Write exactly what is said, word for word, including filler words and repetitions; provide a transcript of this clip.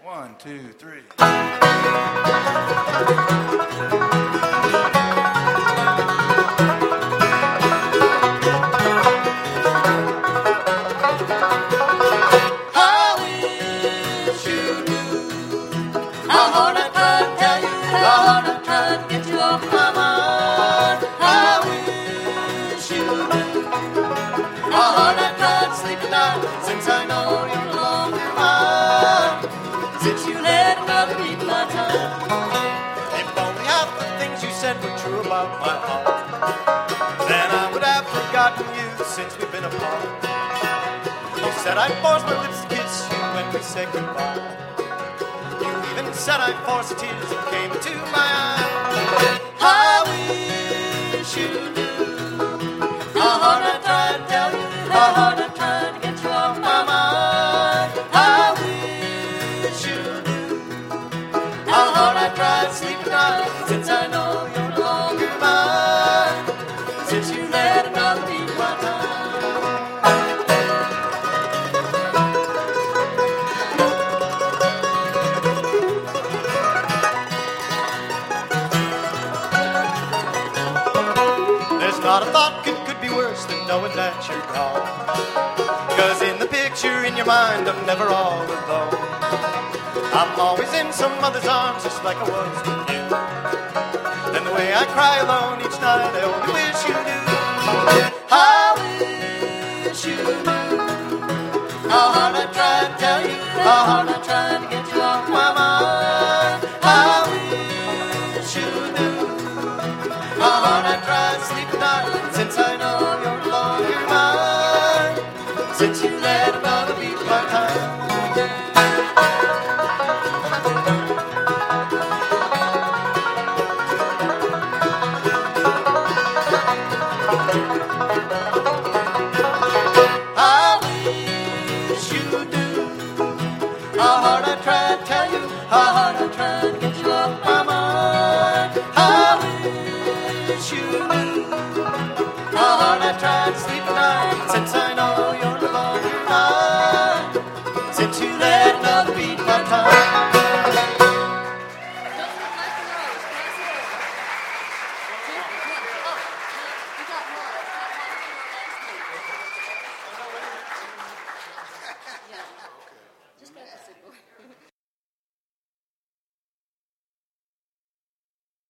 One, two, three. I wish you knew how hard I tried to tell you, how hard I tried to get you off my mind. I wish you knew how hard I tried to sleep at night since I know you're no longer mine. Since you let another beat my time. If only half the things you said were true about my heart, then I would have forgotten you since we've been apart. You said I'd force my lips to kiss you when we said goodbye. You even said I'd force the tears that came into my eyes. I wish you knew how hard I tried to tell you, how hard I tried to get you off my mind. I wish you knew how hard I tried to sleep at night since I know you're no longer mine. Since you let another beat my time. Not a thought could, could be worse than knowing that you're gone. Cause in the picture in your mind I'm never all alone. I'm always in some other's arms just like I was with you. And the way I cry alone each night I only wish you knew. I wish you knew how hard I tried to tell you, how hard I tried to get you off my mind. I wish you knew how hard I tried to sleep at night since I know you're no longer mine. Since you let another beat my time. I wish you knew how hard I tried to tell you, how hard